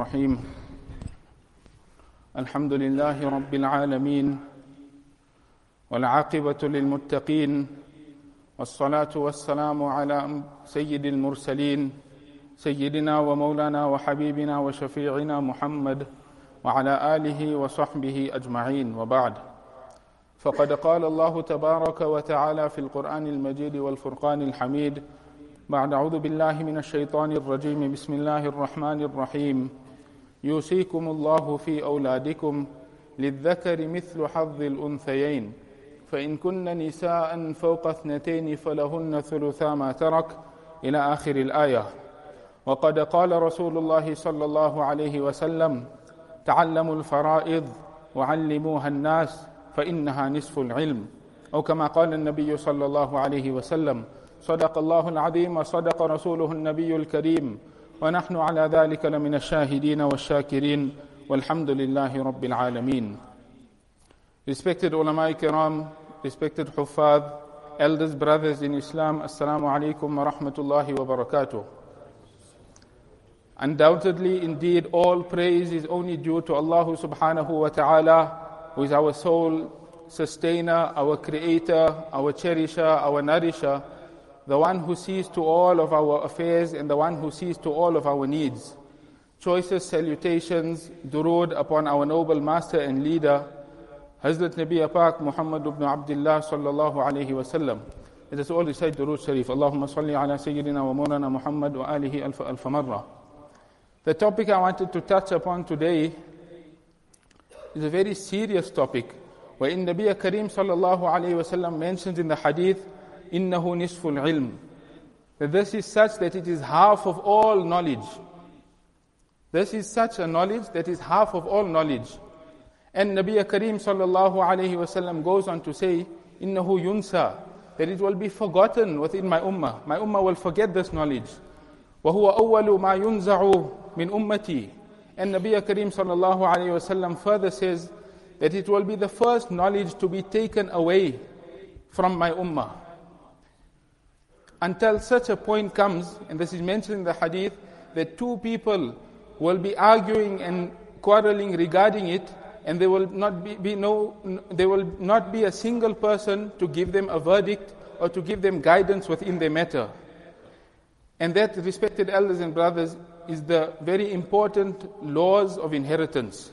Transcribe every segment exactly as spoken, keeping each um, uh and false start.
الرحيم الحمد لله رب العالمين والعاقبة للمتقين والصلاة والسلام على سيد المرسلين سيدنا ومولانا وحبيبنا وشفيعنا محمد وعلى آله وصحبه أجمعين، وبعد. فقد قال الله تبارك وتعالى في القرآن المجيد والفرقان الحميد بعد أعوذ بالله من الشيطان الرجيم بسم الله الرحمن الرحيم يوصيكم الله في أولادكم للذكر مثل حظ الأنثيين فإن كن نساء فوق اثنتين فلهن ثلثا ما ترك إلى آخر الآية. وقد قال رسول الله صلى الله عليه وسلم تعلموا الفرائض وعلموها الناس فإنها نصف العلم، أو كما قال النبي صلى الله عليه وسلم صدق الله العظيم وصدق رسوله النبي الكريم ونحن على ذلك لمن الشاهدين والشاكرين والحمد لله رب العالمين. Respected ulama kiram, respected huffaz, elders, brothers in Islam, assalamu alaikum wa rahmatullahi wa barakatuh. Undoubtedly, indeed, all praise is only due to Allah subhanahu wa ta'ala, who is our sole sustainer, our creator, our cherisher, our nourisher, the one who sees to all of our affairs and the one who sees to all of our needs. Choicest salutations, durood upon our noble master and leader, Hazrat Nabi Pak Muhammad ibn Abdullah sallallahu alayhi wa sallam. Let us all recite durood sharif. Allahumma salli ala sayyidina wa mawlana Muhammad wa alihi alfa alfa marra. The topic I wanted to touch upon today is a very serious topic, where in Nabi Kareem sallallahu alayhi wa sallam mentions in the hadith, innahu nisful ilm, that this is such that it is half of all knowledge. This is such a knowledge that is half of all knowledge. And Nabi Kareem sallallahu alayhi wa sallam goes on to say, innahu yunsa, that it will be forgotten within my ummah. My ummah will forget this knowledge. وَهُوَ أَوَّلُ مَا يُنْزَعُ مِنْ أُمَّتِي. And Nabi Kareem sallallahu alayhi wa sallam further says that it will be the first knowledge to be taken away from my ummah. Until such a point comes, and this is mentioned in the hadith, that two people will be arguing and quarreling regarding it, and there will not be, be no, there will not be a single person to give them a verdict or to give them guidance within their matter. And that, respected elders and brothers, is the very important laws of inheritance.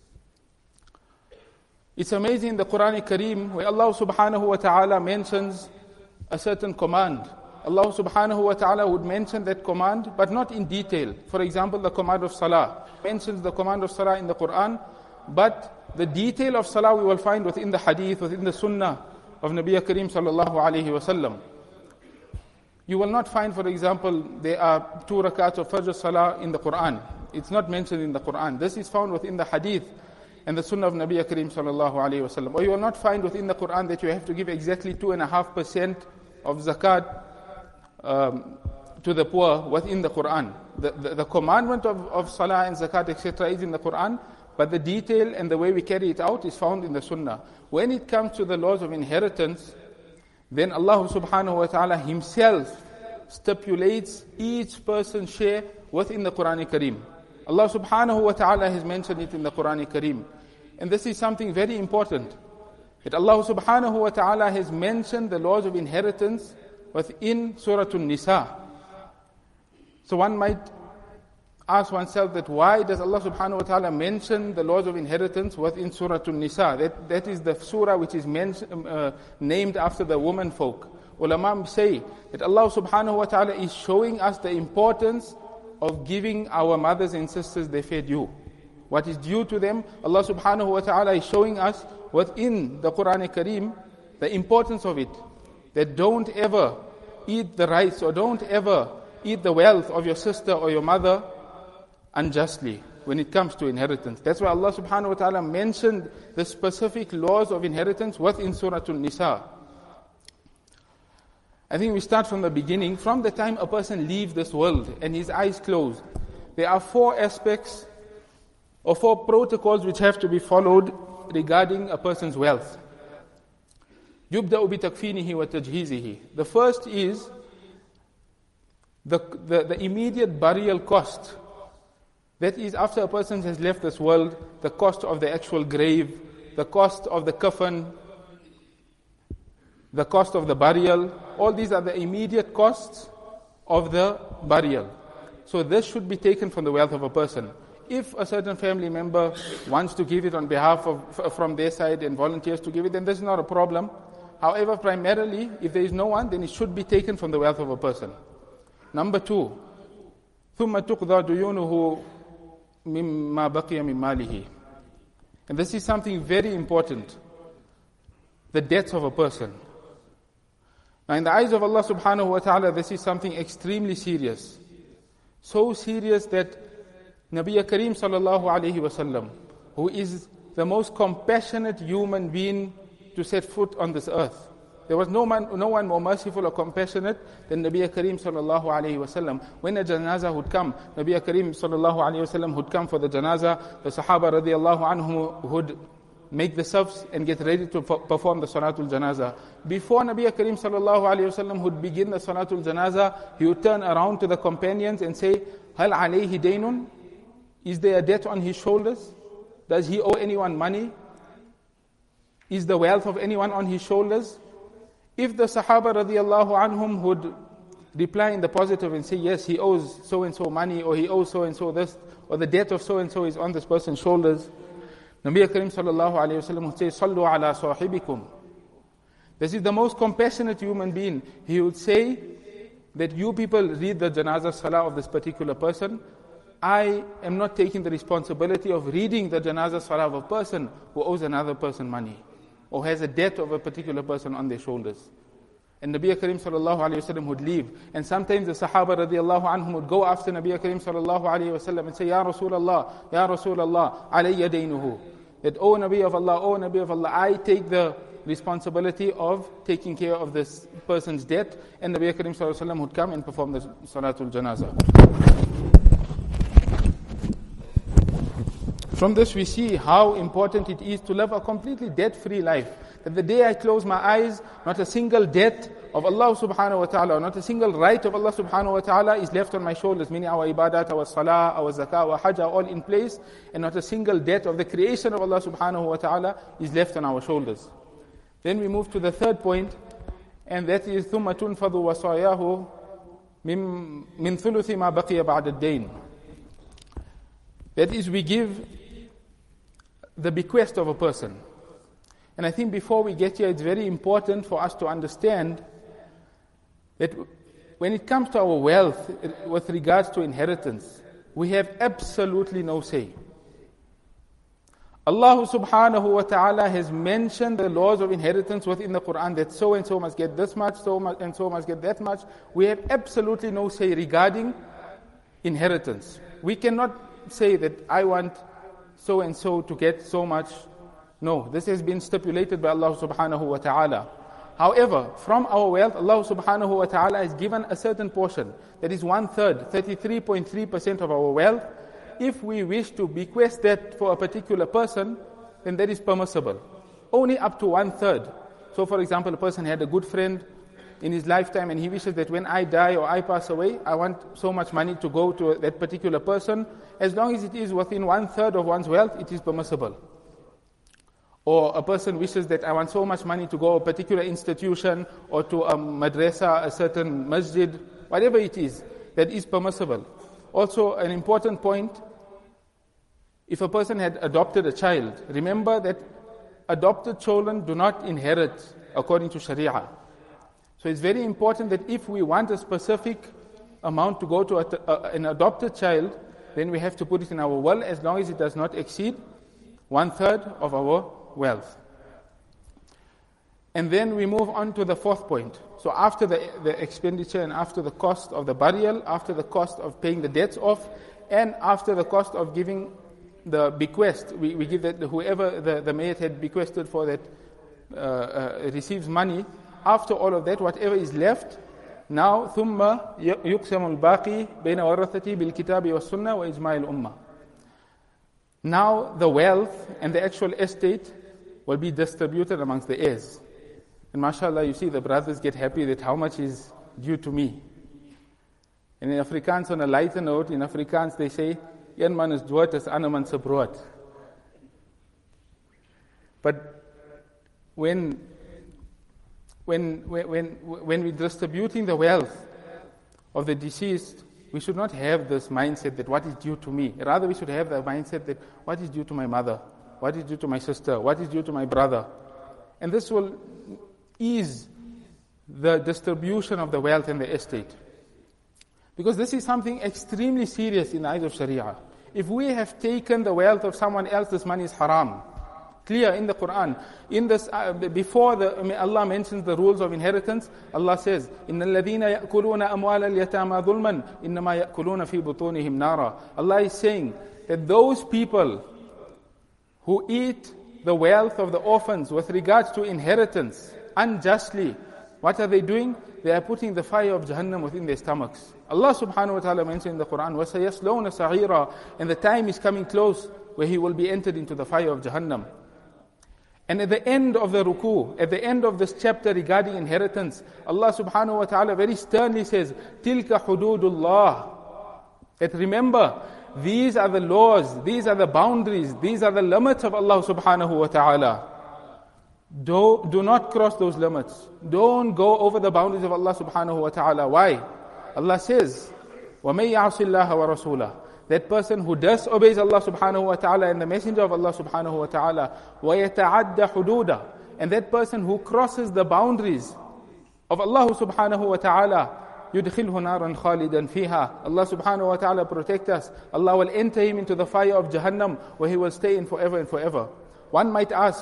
It's amazing in the Quran Kareem, where Allah subhanahu wa ta'ala mentions a certain command. Allah subhanahu wa ta'ala would mention that command, but not in detail. For example, the command of salah. Mentions the command of salah in the Quran, but the detail of salah we will find within the hadith, within the sunnah of Nabi Kareem sallallahu alayhi wa sallam. You will not find, for example, there are two rakats of Fajr Salah in the Quran. It's not mentioned in the Quran. This is found within the hadith and the sunnah of Nabi Kareem sallallahu alayhi wa sallam. Or you will not find within the Quran that you have to give exactly two and a half percent of zakat um, to the poor within the Quran. The, the, the commandment of, of Salah and zakat, et cetera is in the Quran, but the detail and the way we carry it out is found in the sunnah. When it comes to the laws of inheritance, then Allah subhanahu wa ta'ala himself stipulates each person's share within the Quran Kareem. Allah subhanahu wa ta'ala has mentioned it in the Quran Kareem. And this is something very important. That Allah subhanahu wa ta'ala has mentioned the laws of inheritance within Surah An-Nisa. So one might ask oneself that why does Allah subhanahu wa ta'ala mention the laws of inheritance within Surah An-Nisa? That, that is the surah which is mentioned, uh, named after the woman folk. Ulama say that Allah subhanahu wa ta'ala is showing us the importance of giving our mothers and sisters their fair due. What is due to them, Allah subhanahu wa ta'ala is showing us within the Quran Kareem the importance of it. That don't ever eat the rights or don't ever eat the wealth of your sister or your mother unjustly when it comes to inheritance. That's why Allah subhanahu wa ta'ala mentioned the specific laws of inheritance within Surah An-Nisa. I think we start from the beginning. From the time a person leaves this world and his eyes close, there are four aspects or four protocols which have to be followed regarding a person's wealth. يُبْدَأُ بِتَكْفِينِهِ وَتَجْهِيزِهِ. The first is the, the, the immediate burial cost That is, after a person has left this world, the cost of the actual grave, the cost of the coffin, the cost of the burial, all these are the immediate costs of the burial. So this should be taken from the wealth of a person. If a certain family member wants to give it on behalf of, from their side and volunteers to give it, then this is not a problem. However, primarily, if there is no one, then it should be taken from the wealth of a person. Number two, ثُمَّ تُقْضَى دُيُونُهُ مِمَّا بَقِيَ مِنْ مَالِهِ. And this is something very important. The debts of a person. Now in the eyes of Allah subhanahu wa ta'ala, this is something extremely serious. So serious that Nabi Kareem sallallahu alayhi wa sallam, who is the most compassionate human being to set foot on this earth. There was no man, no one more merciful or compassionate than Nabi Kareem sallallahu alayhi wa sallam. When a janazah would come, Nabi Kareem sallallahu alayhi wa sallam would come for the janazah. The Sahaba radiallahu anhum would make the safs and get ready to perform the Salatul Janazah. Before Nabi Kareem sallallahu alayhi wa sallam would begin the Salatul Janazah, he would turn around to the companions and say, Hal alayhi daynun? Is there a debt on his shoulders? Does he owe anyone money? Is the wealth of anyone on his shoulders? If the Sahaba radiallahu anhum would reply in the positive and say, yes, he owes so-and-so money, or he owes so-and-so this, or the debt of so-and-so is on this person's shoulders, Nabi Kareem sallallahu alayhi wa sallam would say, Sallu ala sahibikum. This is the most compassionate human being. He would say that you people read the janazah salah of this particular person. I am not taking the responsibility of reading the janazah salah of a person who owes another person money, or has a debt of a particular person on their shoulders. And Nabi Kareem sallallahu alayhi wa sallam would leave. And sometimes the Sahaba radiallahu anhum would go after Nabi Kareem sallallahu alayhi wa sallam and say, Ya Rasulullah, Ya Rasulullah, alayya daynuhu. That, O Nabi of Allah, O Nabi of Allah, I take the responsibility of taking care of this person's debt. And Nabi Kareem sallallahu alayhi wa sallam would come and perform the Salatul Janazah. From this we see how important it is to live a completely debt-free life. That the day I close my eyes, not a single debt of Allah subhanahu wa ta'ala, not a single right of Allah subhanahu wa ta'ala is left on my shoulders, meaning our ibadat, our salah, our zakah, our hajj are all in place, and not a single debt of the creation of Allah subhanahu wa ta'ala is left on our shoulders. Then we move to the third point, and that is ثُمَّ تُنْفَضُ وَصَايَاهُ مِنْ ثُلُثِ مَا بَقِيَ بَعْدَ الدَّيْنِ. That is, we give the bequest of a person. And I think before we get here, it's very important for us to understand that when it comes to our wealth, with regards to inheritance, we have absolutely no say. Allah subhanahu wa ta'ala has mentioned the laws of inheritance within the Quran, that so and so must get this much, so much and so must get that much. We have absolutely no say regarding inheritance. We cannot say that I want so and so to get so much. No, this has been stipulated by Allah subhanahu wa ta'ala. However, from our wealth, Allah subhanahu wa ta'ala has given a certain portion, that is one third, thirty-three point three percent of our wealth. If we wish to bequest that for a particular person, then that is permissible. Only up to one third. So for example, a person had a good friend in his lifetime and he wishes that when I die or I pass away, I want so much money to go to that particular person. As long as it is within one third of one's wealth, it is permissible. Or a person wishes that I want so much money to go to a particular institution or to a madrasa, a certain masjid, whatever it is, that is permissible. Also, an important point, if a person had adopted a child, remember that adopted children do not inherit according to Sharia. So it's very important that if we want a specific amount to go to a, a, an adopted child, then we have to put it in our will, as long as it does not exceed one third of our wealth. And then we move on to the fourth point. So after the, the expenditure and after the cost of the burial, after the cost of paying the debts off, and after the cost of giving the bequest, we, we give that whoever the, the mayyit had bequested for that uh, uh, receives money. After all of that, whatever is left, now ثُمَّ يُقْسَمُ الْبَاقِي بَيْنَ وَرَثَتِهِ بِالْكِتَابِ وَالسُّنَّةِ وَإِجْمَاعِ الْأُمَّةِ. Now the wealth and the actual estate will be distributed amongst the heirs. And mashallah, you see the brothers get happy that how much is due to me. And in Afrikaans, on a lighter note, in Afrikaans they say, een man is dood, is ander man se brood. But when, when, when, when we're distributing the wealth of the deceased, we should not have this mindset that what is due to me. Rather, we should have the mindset that what is due to my mother, what is due to my sister, what is due to my brother. And this will ease the distribution of the wealth and the estate. Because this is something extremely serious in the eyes of Sharia. If we have taken the wealth of someone else, this money is haram. Clear in the Quran. In this, uh, before the, Allah mentions the rules of inheritance, Allah says, إِنَّ الَّذِينَ يَأْكُلُونَ أَمْوَالَ الْيَتَامَى ظُلْمًا إِنَّمَا يَأْكُلُونَ فِي بُطُونِهِمْ نَارًا. Allah is saying that those people who eat the wealth of the orphans with regards to inheritance unjustly, what are they doing? They are putting the fire of Jahannam within their stomachs. Allah subhanahu wa ta'ala mentioned in the Quran, وَسَيَصْلَوْنَ سَعِيرًا, and the time is coming close where he will be entered into the fire of Jahannam. And at the end of the ruku, at the end of this chapter regarding inheritance, Allah subhanahu wa ta'ala very sternly says, تِلْكَ حُدُودُ اللَّهِ, that remember, these are the laws, these are the boundaries, these are the limits of Allah subhanahu wa ta'ala. Do, do not cross those limits. Don't go over the boundaries of Allah subhanahu wa ta'ala. Why? Allah says, وَمَن يَعْصِ اللَّهَ وَرَسُولَهُ, that person who disobeys Allah subhanahu wa ta'ala and the messenger of Allah subhanahu wa ta'ala, وَيَتَعَدَّ حُدُودًا, and that person who crosses the boundaries of Allah subhanahu wa ta'ala, يُدْخِلْهُ نَارًا خَالِدًا فِيهَا, Allah subhanahu wa ta'ala protect us. Allah will enter him into the fire of Jahannam where he will stay in forever and forever. One might ask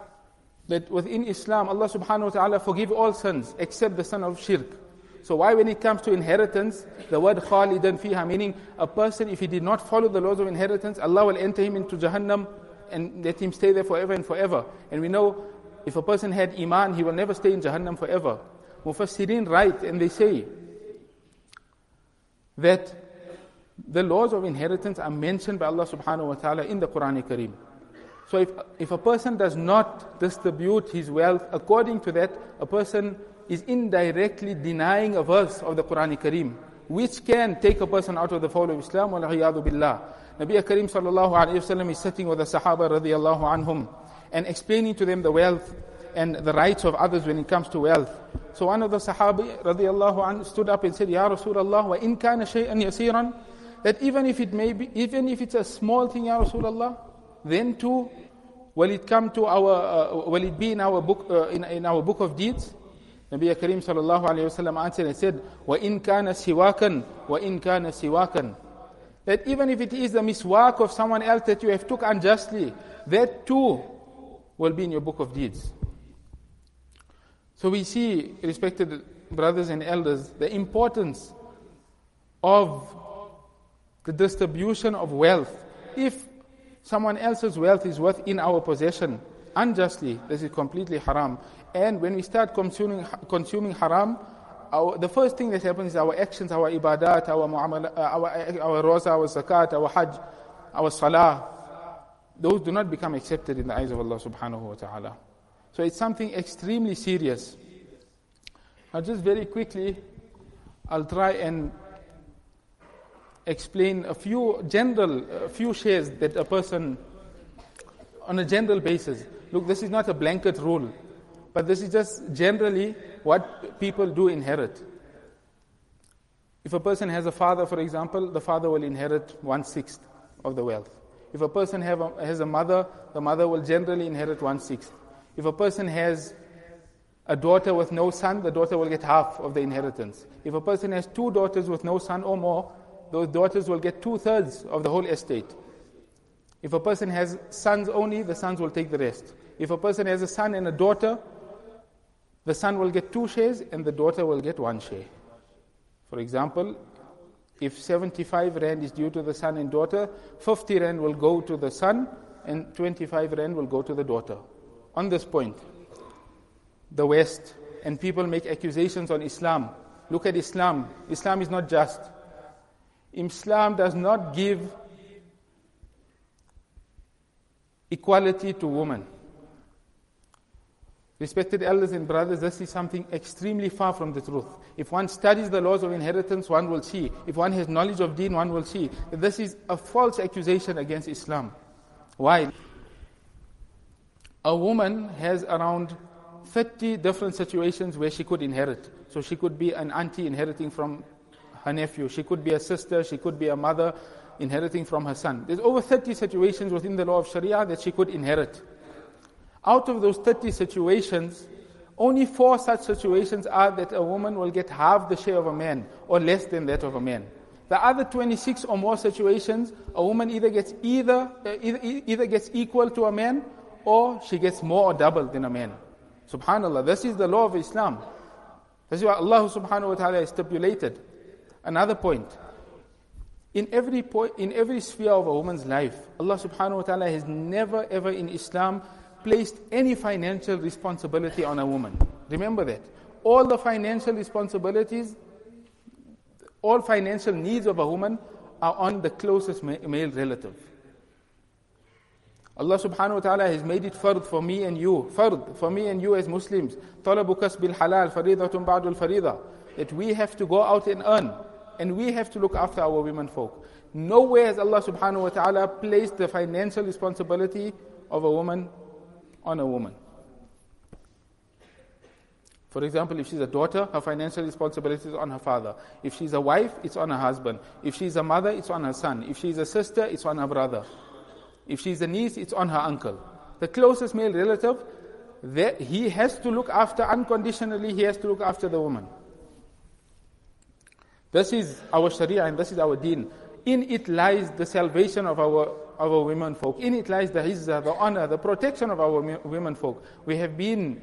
that within Islam, Allah subhanahu wa ta'ala forgive all sins except the sin of shirk. So why when it comes to inheritance, the word khalidan fiha, meaning a person, if he did not follow the laws of inheritance, Allah will enter him into Jahannam and let him stay there forever and forever. And we know if a person had iman, he will never stay in Jahannam forever. Mufassirin write and they say that the laws of inheritance are mentioned by Allah subhanahu wa ta'ala in the Quran Kareem. So if, if a person does not distribute his wealth according to that, a person is indirectly denying a verse of the Quran Kareem, which can take a person out of the fold of Islam. Wal-'iyadhu billah. Nabi Kareem sallallahu alayhi wa sallam is sitting with the Sahaba radiyallahu anhum and explaining to them the wealth and the rights of others when it comes to wealth. So one of the Sahaba radiyallahu anhu stood up and said, Ya Rasulullah, wa in kana shay'an yasiran, that even if it may be, even if it's a small thing, Ya Rasulullah, then too will it come to our, uh, will it be in our book, uh, in, in our book of deeds? Nabi Kareem sallallahu alayhi wa sallam answered and said, وَإِن كَانَ سِوَاكًا وَإِن كَانَ سِوَاكًا, that even if it is the miswak of someone else that you have took unjustly, that too will be in your book of deeds. So we see, respected brothers and elders, the importance of the distribution of wealth. If someone else's wealth is worth in our possession unjustly, this is completely haram. And when we start consuming consuming haram, our, the first thing that happens is our actions, our ibadat, our muamala, our our roza, our zakat, our hajj, our salah, those do not become accepted in the eyes of Allah subhanahu wa ta'ala. So it's something extremely serious. Now just very quickly, I'll try and explain a few general, a few shares that a person, on a general basis. Look, this is not a blanket rule, but this is just generally what people do inherit. If a person has a father, for example, the father will inherit one-sixth of the wealth. If a person have a, has a mother, the mother will generally inherit one-sixth. If a person has a daughter with no son, the daughter will get half of the inheritance. If a person has two daughters with no son or more, those daughters will get two-thirds of the whole estate. If a person has sons only, the sons will take the rest. If a person has a son and a daughter, the son will get two shares and the daughter will get one share. For example, if seventy-five rand is due to the son and daughter, fifty rand will go to the son and twenty-five rand will go to the daughter. On this point, the West and people make accusations on Islam. Look at Islam. Islam is not just. Islam does not give equality to women. Respected elders and brothers, this is something extremely far from the truth. If one studies the laws of inheritance, one will see. If one has knowledge of deen, one will see that this is a false accusation against Islam. Why? A woman has around thirty different situations where she could inherit. So she could be an auntie inheriting from her nephew. She could be a sister. She could be a mother inheriting from her son. There's over thirty situations within the law of Sharia that she could inherit. Out of those thirty situations, only four such situations are that a woman will get half the share of a man or less than that of a man. The other twenty-six or more situations, a woman either gets either uh, either, either gets equal to a man or she gets more or double than a man. Subhanallah, this is the law of Islam. This is what Allah subhanahu wa ta'ala has stipulated. Another point. In every point, in every sphere of a woman's life, Allah subhanahu wa ta'ala has never ever in Islam placed any financial responsibility on a woman. Remember that. All the financial responsibilities, all financial needs of a woman are on the closest male relative. Allah subhanahu wa ta'ala has made it fard for me and you, fard for me and you as Muslims. طَلَبُ كَسْبِ الْحَلَالِ فَرِيضَةٌ بَعْدُ الْفَرِيضَةِ. That we have to go out and earn, and we have to look after our women folk. Nowhere has Allah subhanahu wa ta'ala placed the financial responsibility of a woman on a woman. For example, if she's a daughter, her financial responsibility is on her father. If she's a wife, it's on her husband. If she's a mother, it's on her son. If she's a sister, it's on her brother. If she's a niece, it's on her uncle. The closest male relative, that he has to look after unconditionally, he has to look after the woman. This is our Sharia and this is our deen. In it lies the salvation of our, our women folk. In it lies the izzah, the honor, the protection of our women folk. We have been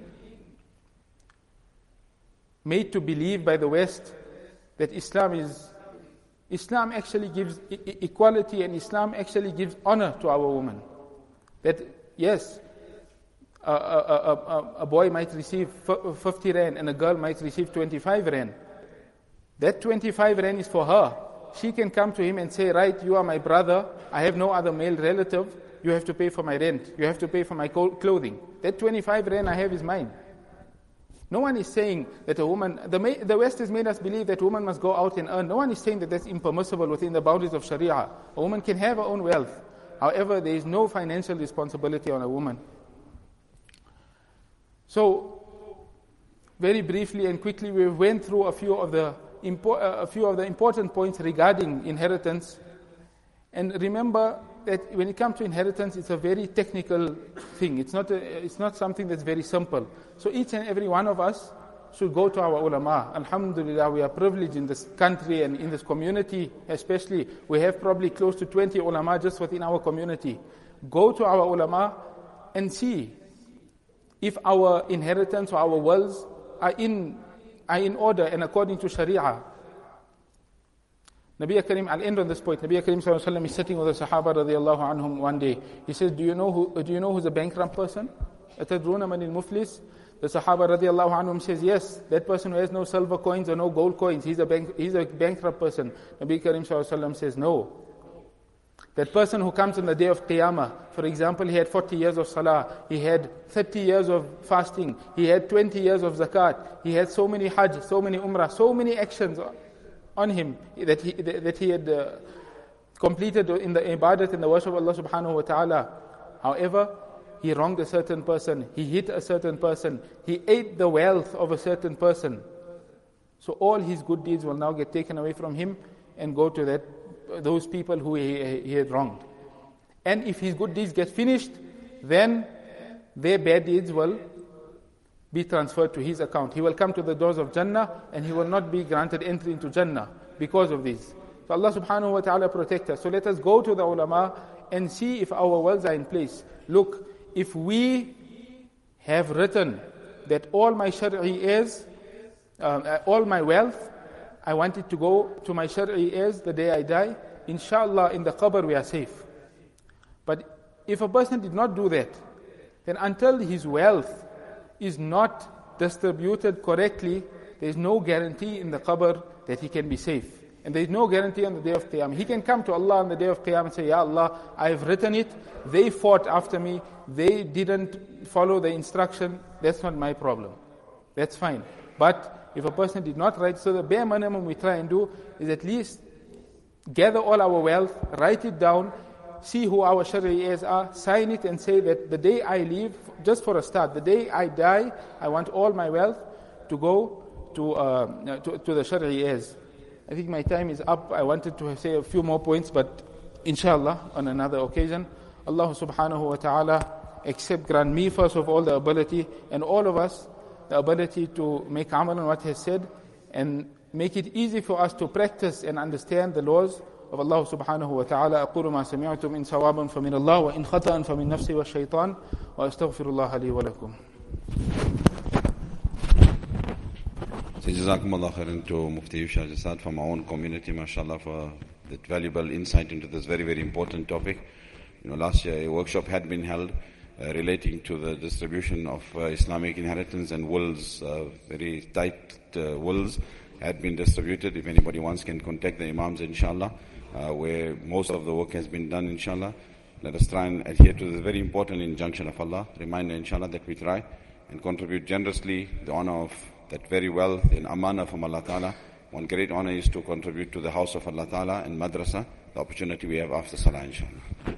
made to believe by the West that Islam is, Islam actually gives e- equality and Islam actually gives honor to our women. That, yes, a, a, a, a boy might receive fifty rand and a girl might receive twenty-five rand. That twenty-five rand is for her. She can come to him and say, right, you are my brother, I have no other male relative, you have to pay for my rent, you have to pay for my clothing. That twenty-five rand I have is mine. No one is saying that a woman, the, the West has made us believe that a woman must go out and earn. No one is saying that that's impermissible within the boundaries of Sharia. A woman can have her own wealth. However, there is no financial responsibility on a woman. So, very briefly and quickly, we went through a few of the Impo- a few of the important points regarding inheritance. And remember that when it comes to inheritance, it's a very technical thing. It's not, a, it's not something that's very simple. So each and every one of us should go to our ulama. Alhamdulillah, we are privileged in this country and in this community especially. We have probably close to twenty ulama just within our community. Go to our ulama and see if our inheritance or our wills are in are in order and according to Sharia. Nabi Karim, I'll end on this point. Nabi Karim sallallahu alaihi wasallam is sitting with the Sahaba radiallahu anhum one day. He says, do you know who, do you know who's a bankrupt person? أَتَدْرُونَ مَنِ الْمُفْلِسِ? The Sahaba radiallahu anhum says, yes, that person who has no silver coins or no gold coins, he's a, bank, he's a bankrupt person. Nabi Karim sallallahu alaihi wasallam says, no. That person who comes on the day of Qiyamah, for example, he had forty years of Salah, he had thirty years of fasting, he had twenty years of Zakat, he had so many Hajj, so many Umrah, so many actions on him that he, that he had uh, completed in the ibadat and the worship of Allah subhanahu wa ta'ala. However, he wronged a certain person, he hit a certain person, he ate the wealth of a certain person. So all his good deeds will now get taken away from him and go to that those people who he, he had wronged. And if his good deeds get finished, then their bad deeds will be transferred to his account. He will come to the doors of Jannah and he will not be granted entry into Jannah because of this. So Allah subhanahu wa ta'ala protect us. So let us go to the ulama and see if our wills are in place. Look, if we have written that all my shari'i heirs, uh, all my wealth, I want it to go to my shari'i heirs the day I die, inshallah in the qabr we are safe. But if a person did not do that, then until his wealth is not distributed correctly, there is no guarantee in the qabr that he can be safe. And there is no guarantee on the day of Qiyamah. He can come to Allah on the day of Qiyamah and say, Ya Allah, I have written it. They fought after me. They didn't follow the instruction. That's not my problem. That's fine. But if a person did not write, so the bare minimum we try and do is at least gather all our wealth, write it down, see who our Shari'i heirs are, sign it and say that the day I leave, just for a start, the day I die, I want all my wealth to go to uh, to, to the Shari'i heirs. I think my time is up. I wanted to say a few more points, but inshallah, on another occasion. Allah subhanahu wa ta'ala accept, grant me first of all the ability, and all of us, the ability to make amal on what he has said, and make it easy for us to practice and understand the laws of Allah subhanahu wa ta'ala. أقول ما سمعتم إن صوابا فمن الله وإن خطأ فمن نفسي والشيطان وأستغفر الله لي ولكم. Jazakumullah khairan to Mufti Shah Jasad from our own community, mashallah, for that valuable insight into this very, very important topic. You know, last year a workshop had been held uh, relating to the distribution of uh, Islamic inheritance, and wills, uh, very tight uh, wills had been distributed. If anybody wants, can contact the Imams, inshallah, uh, where most of the work has been done, inshallah. Let us try and adhere to this very important injunction of Allah. Reminder, inshallah, that we try and contribute generously the honor of that very wealth in amana from Allah Ta'ala. One great honor is to contribute to the house of Allah Ta'ala and madrasa, the opportunity we have after salah, inshallah.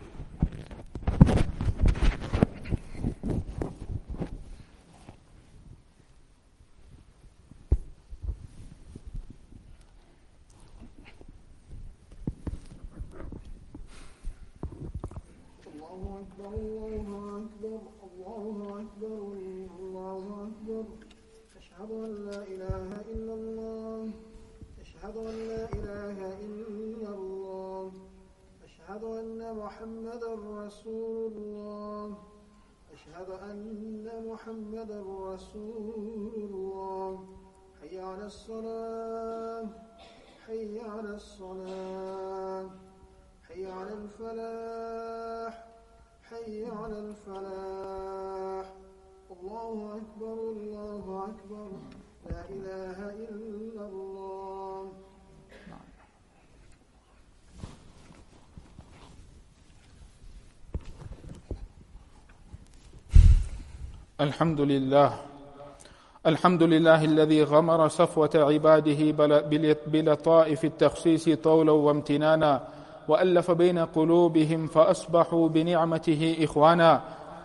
أشهد أن لا إله إلا الله أشهد أن لا إله إلا الله أشهد أن محمدا رسول الله أشهد أن محمدا رسول الله حي على الصلاة حي على الصلاة حي على الفلاح حي على الفلاح الله أكبر الله أكبر لا إله إلا الله. الحمد لله الحمد لله الذي غمر صفوة عباده بلطائف التخصيص طولا وامتنانا، وألف بين قلوبهم فأصبحوا بنعمته إخوانا،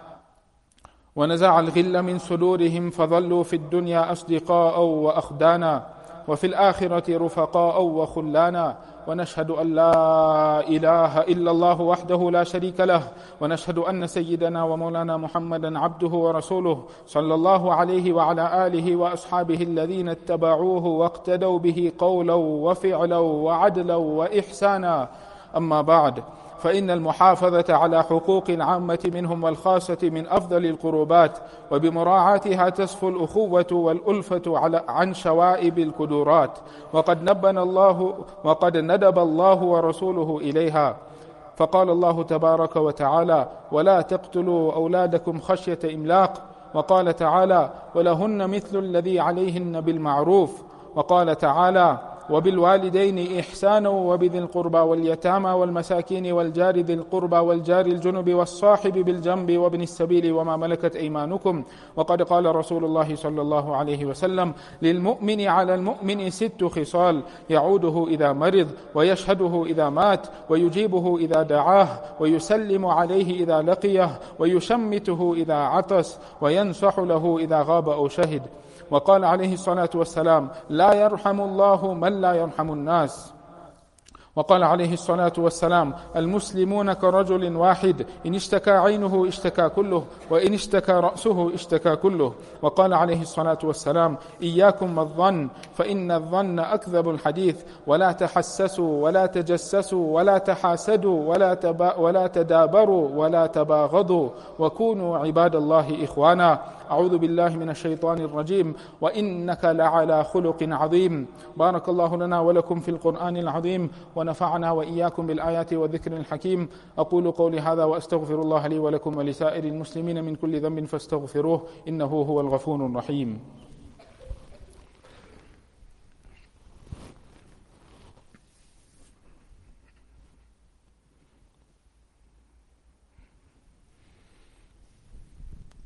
ونزع الغل من صدورهم فظلوا في الدنيا أصدقاء وأخدانا، وفي الآخرة رفقاء وخلانا. ونشهد أن لا إله إلا الله وحده لا شريك له، ونشهد أن سيدنا ومولانا محمدا عبده ورسوله صلى الله عليه وعلى آله وأصحابه الذين اتبعوه واقتدوا به قولا وفعلا وعدلا وإحسانا. أما بعد، فإن المحافظة على حقوق العامة منهم والخاصة من أفضل القربات، وبمراعاتها تصفو الأخوة والألفة على عن شوائب الكدورات، وقد نبنا الله وقد ندب الله ورسوله إليها. فقال الله تبارك وتعالى: ولا تقتلوا أولادكم خشية إملاق. وقال تعالى: ولهن مثل الذي عليهن بالمعروف. وقال تعالى: وبالوالدين إحسانا وبذي القربى واليتامى والمساكين والجار ذي القربى والجار الجنب والصاحب بالجنب وابن السبيل وما ملكت أيمانكم. وقد قال رسول الله صلى الله عليه وسلم: للمؤمن على المؤمن ست خصال: يعوده إذا مرض، ويشهده إذا مات، ويجيبه إذا دعاه، ويسلم عليه إذا لقيه، ويشمته إذا عطس، وينصح له إذا غاب أو شهد. وقال عليه الصلاة والسلام: لا يرحم الله من لا يرحم الناس. وقال عليه الصلاة والسلام: المسلمون كرجل واحد، إن اشتكى عينه اشتكى كله، وإن اشتكى رأسه اشتكى كله. وقال عليه الصلاة والسلام: إياكم والظن، فإن الظن أكذب الحديث، ولا تحسسوا ولا تجسسوا ولا تحاسدوا ولا, تبا ولا تدابروا ولا تباغضوا، وكونوا عباد الله إخوانا. أعوذ بالله من الشيطان الرجيم. وإنك لعلى خلق عظيم. بارك الله لنا ولكم في القرآن العظيم، ونفعنا وإياكم بالآيات والذكر الحكيم. أقول قولي هذا وأستغفر الله لي ولكم ولسائر المسلمين من كل ذنب فاستغفروه، إنه هو الغفور الرحيم.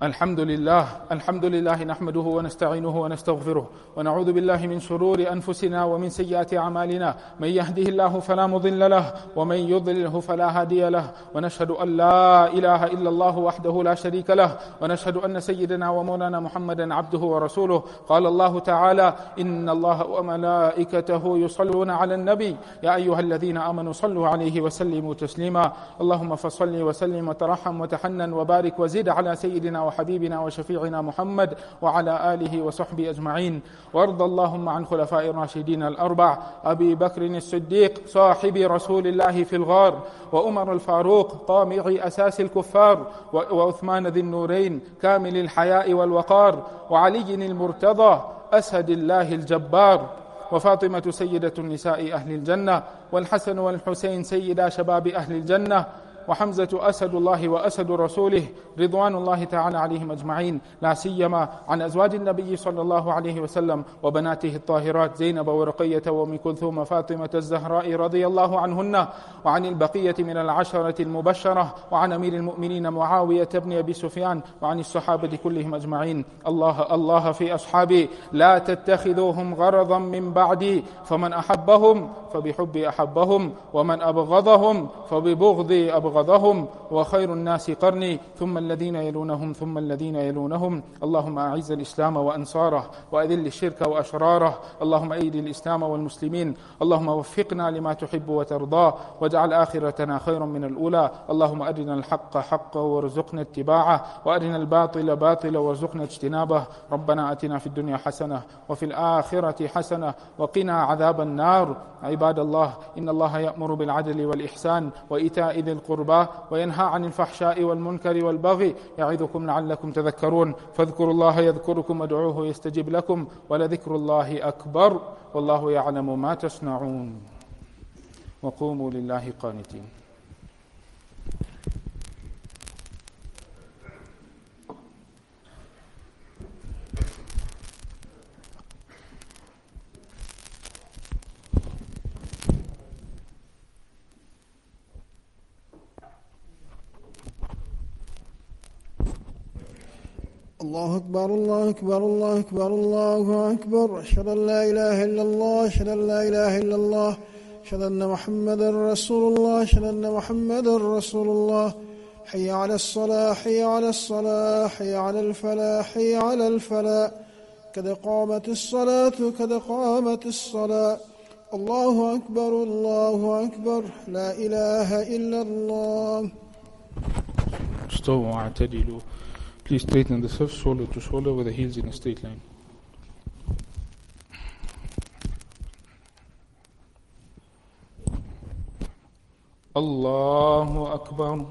الحمد لله الحمد لله نحمده ونستعينه ونستغفره ونعوذ بالله من شرور أنفسنا ومن سيئات أعمالنا، من يهده الله فلا مضل له ومن يضلله فلا هادي له، ونشهد أن لا إله إلا الله وحده لا شريك له، ونشهد أن سيدنا ومولانا محمدا عبده ورسوله. قال الله تعالى: إن الله وملائكته يصلون على النبي يا أيها الذين آمنوا صلوا عليه وسلموا تسليما. اللهم فصل وسلم وترحم وتحنن وبارك وزد على سيدنا وحبيبنا وشفيعنا محمد وعلى آله وصحبه أجمعين. وارض اللهم عن خلفاء الراشدين الأربع: أبي بكر الصديق صاحب رسول الله في الغار، وعمر الفاروق طامع أساس الكفار، وعثمان ذي النورين كامل الحياء والوقار، وعلي المرتضى أسد الله الجبار، وفاطمة سيدة النساء أهل الجنة، والحسن والحسين سيدا شباب أهل الجنة، وحمزة أسد الله وأسد رسوله رضوان الله تعالى عليهم أجمعين، لا سيما عن أزواج النبي صلى الله عليه وسلم وبناته الطاهرات زينب ورقية وأم كلثوم فاطمة الزهراء رضي الله عنهن، وعن البقية من العشرة المبشرة، وعن أمير المؤمنين معاوية بن أبي سفيان، وعن الصحابة كلهم أجمعين. الله الله في أصحابي لا تتخذوهم غرضا من بعدي، فمن أحبهم فبحبي أحبهم، ومن أبغضهم فببغضي أبغضهم، وخير الناس قرني ثم الذين يلونهم ثم الذين يلونهم. اللهم أعز الإسلام وأنصاره، وأذل الشرك وأشراره. اللهم أيد الإسلام والمسلمين. اللهم وفقنا لما تحب وترضاه، واجعل آخرتنا خيرا من الأولى. اللهم أرنا الحق حقا وارزقنا اتباعه، وأرنا الباطل باطلا وارزقنا اجتنابه. ربنا آتنا في الدنيا حسنة وفي الآخرة حسنة وقنا عذاب النار. عباد الله، إن الله يأمر بالعدل والإحسان وإيتاء ذي القربى وينهى عن الفحشاء والمنكر والبغي، يعظكم لعلكم تذكرون. فاذكروا الله يذكركم وادعوه يستجب لكم، ولذكر الله أكبر، والله يعلم ما تصنعون. وقوموا لله قانتين. الله أكبر الله أكبر الله أكبر الله أكبر. أشهد أن لا إله إلا الله أشهد أن لا إله إلا الله أشهد أن محمدا رسول الله أشهد أن محمدا رسول الله. حي على الصلاة حي على الصلاة حي على الفلاح حي على الفلاح. قد قامت الصلاة قد قامت الصلاة. الله أكبر الله أكبر. لا إله إلا الله. استووا واعتدلوا. Please straighten the hips shoulder to shoulder with the heels in a straight line. Allahu Akbar.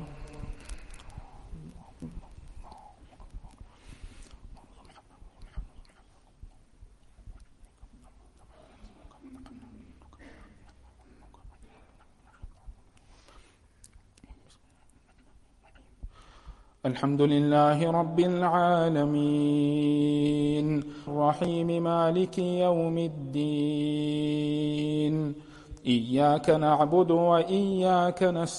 الحمد لله رب العالمين، الرحيم مالك يوم الدين، إياك نعبد وإياك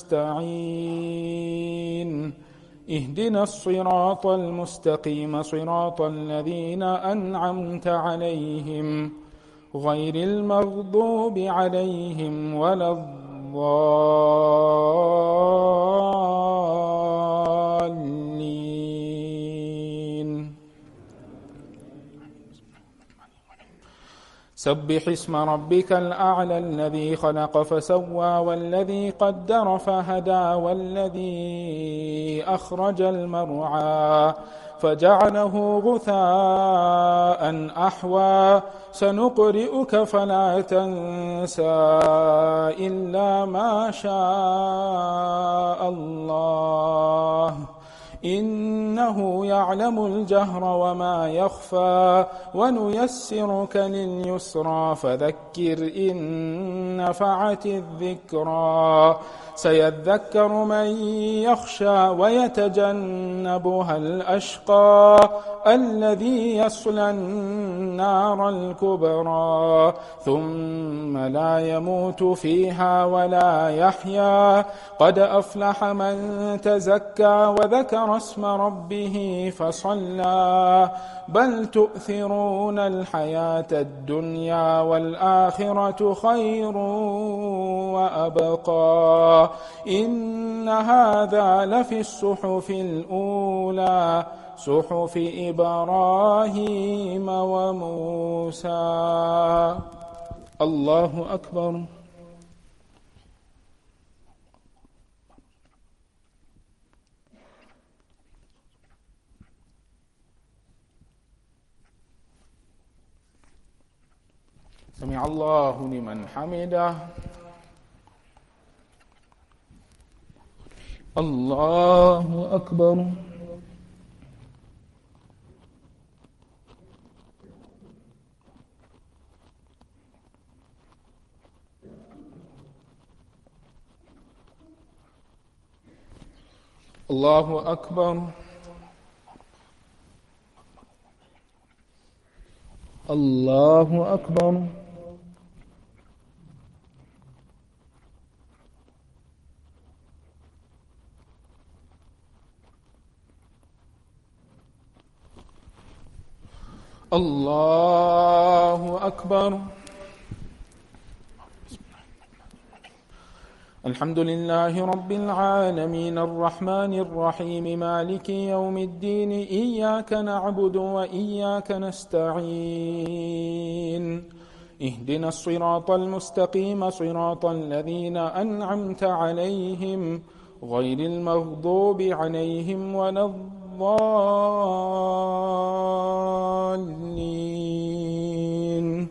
نستعين، اهدنا الصراط المستقيم صراط الذين أنعمت عليهم غير المغضوب عليهم ولا الضالين. سبح اسم ربك الأعلى الذي خلق فسوى والذي قدر فهدى والذي أخرج المرعى فجعله غثاء أحوى سنقرئك فلا تنسى إلا ما شاء الله إنه يعلم الجهر وما يخفى ونيسرك لليسرى فذكر إن نفعت الذكرى سيذكر من يخشى ويتجنبها الأشقى الذي يصلى النار الكبرى ثم لا يموت فيها ولا يحيا قد أفلح من تزكى وذكر وذكر اسم ربه فصلى بل تؤثرون الحياة الدنيا والآخرة خير وأبقى إن هذا لفي الصحف الأولى صحف إبراهيم وموسى. الله أكبر. سمع الله لمن حمده. الله أكبر. الله أكبر. الله أكبر. الله أكبر. الحمد لله رب العالمين الرحمن الرحيم مالك يوم الدين إياك نعبد وإياك نستعين اهدنا الصراط المستقيم صراط الذين أنعمت عليهم غير المغضوب عليهم ولا الضالين.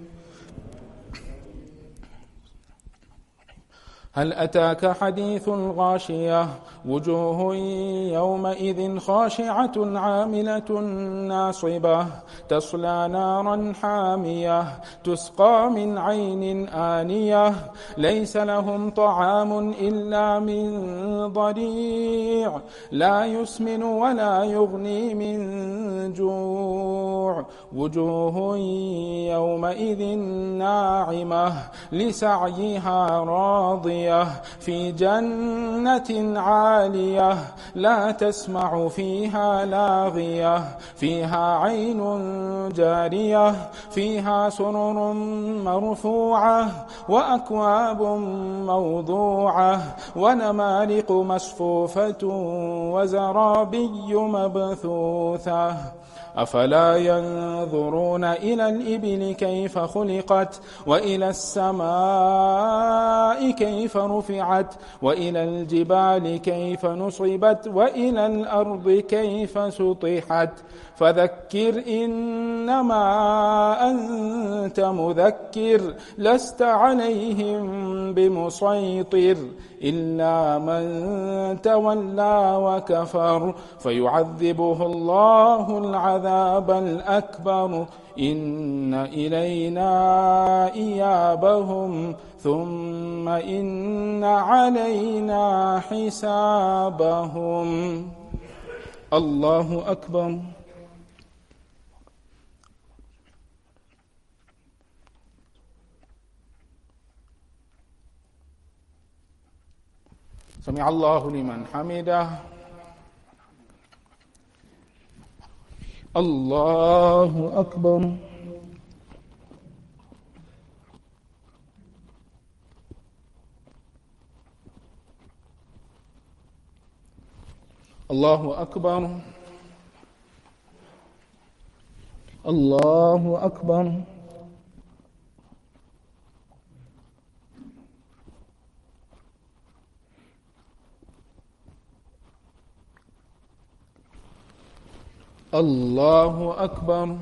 هل أتاك حديث الغاشية وجوه يومئذ خاشعة عاملة ناصبة تصلى نارا حامية تسقى من عين آنية ليس لهم طعام إلا من ضريع لا يسمن ولا يغني من جوع وجوه يومئذ ناعمة لسعيها راضية في جنة عالية لا تسمع فيها لاغية فيها عين جارية فيها سرر مرفوعة وأكواب موضوعة ونمارق مصفوفة وزرابي مبثوثة أفلا ينظرون إلى الإبل كيف خلقت وإلى السماء كيف رفعت وإلى الجبال كيف نصبت وإلى الأرض كيف سطحت فذكر إنما أنت مذكر لست عليهم بمسيطر إلا من تولى وكفر فيعذبه الله العذاب الأكبر إن إلينا إيابهم ثم إن علينا حسابهم. الله أكبر. سمع الله لمن حمده. الله أكبر. الله أكبر. الله أكبر. الله أكبر.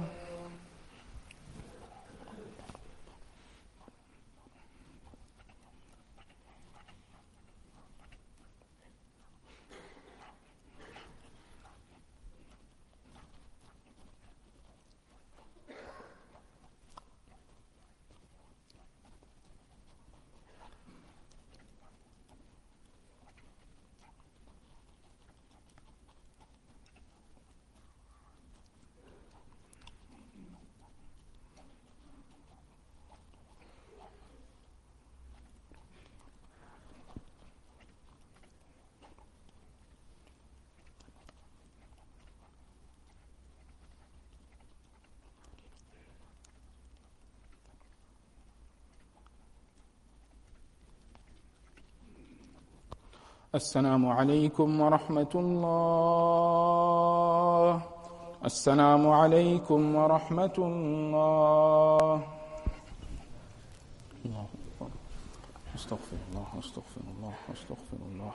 السلام عليكم ورحمة الله. السلام عليكم ورحمة الله. الله أكبر. استغفر الله استغفر الله استغفر الله.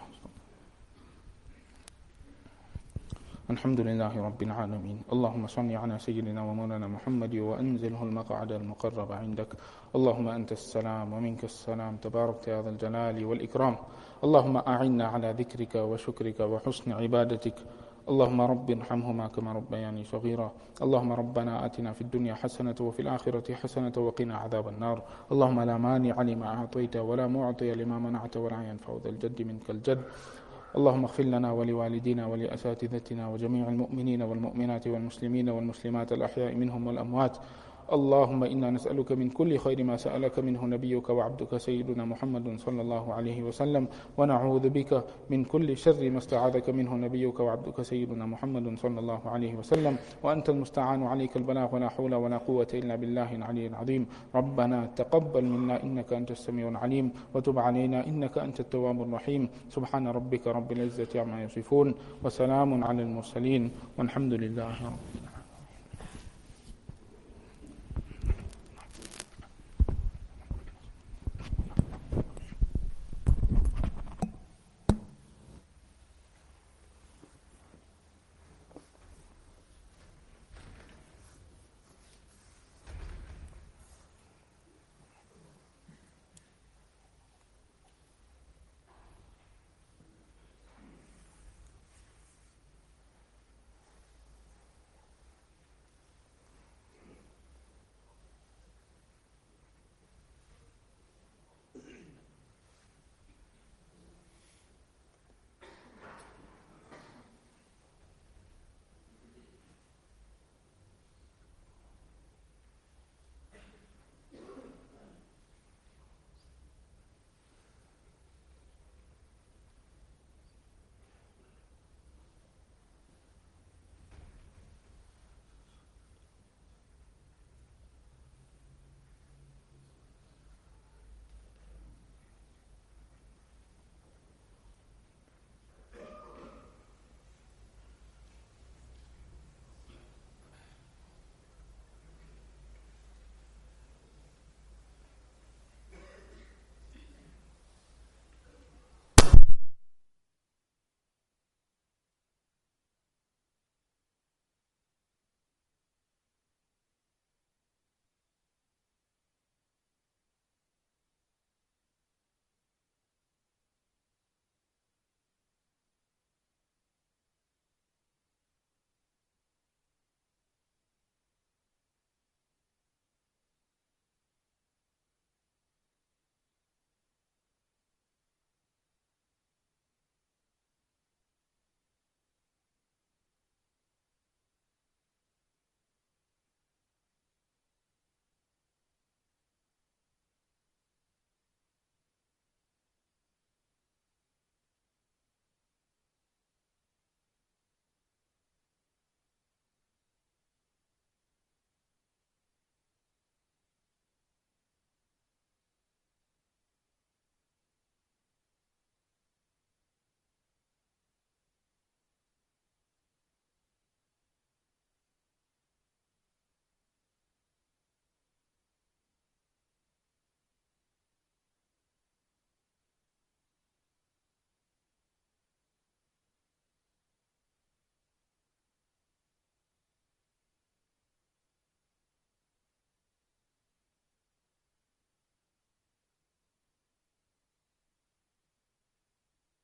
الحمد لله رب العالمين. اللهم صل على سيدنا ومولانا محمد وأنزله المقعد المقرب عندك. اللهم أنت السلام ومنك السلام، تبارك يا ذا الجلال والإكرام. اللهم أعنا على ذكرك وشكرك وحسن عبادتك. اللهم رب ارحمهما كما ربياني صغيرا. اللهم ربنا آتنا في الدنيا حسنة وفي الآخرة حسنة وقنا عذاب النار. اللهم لا مانع لما أعطيت ولا معطي لما منعت ولا ينفع ذا الجد منك الجد. اللهم اغفر لنا ولوالدينا ولأساتذتنا وجميع المؤمنين والمؤمنات والمسلمين والمسلمات الأحياء منهم والأموات. اللهم إنا نسألك من كل خير ما سألك منه نبيك وعبدك سيدنا محمد صلى الله عليه وسلم، ونعوذ بك من كل شر ما استعاذك منه نبيك وعبدك سيدنا محمد صلى الله عليه وسلم، وأنت المستعان عليك البلاغ ولا حول ولا قوة إلا بالله العلي العظيم. ربنا تقبل منا إنك أنت السميع العليم، وتب علينا إنك أنت التواب الرحيم. سبحان ربك رب العزة عما يصفون، وسلام على المرسلين، والحمد لله رب العالمين.